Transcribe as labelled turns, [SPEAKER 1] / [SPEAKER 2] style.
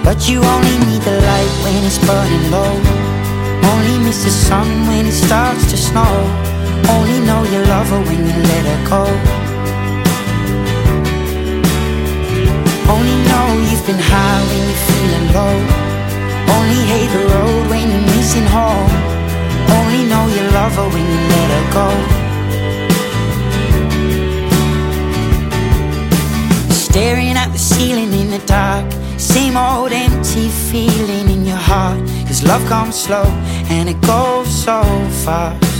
[SPEAKER 1] But you only need the light when it's burning low. Only miss the sun when it starts to snow. Only know you love her when you let her go. Only know you've been high when you're feeling low. Only hate the road when you're missing home. Only know you love her when you let her go. Staring at the ceiling in the dark, same old empty feeling in your heart. 'Cause love comes slow and it goes so fast.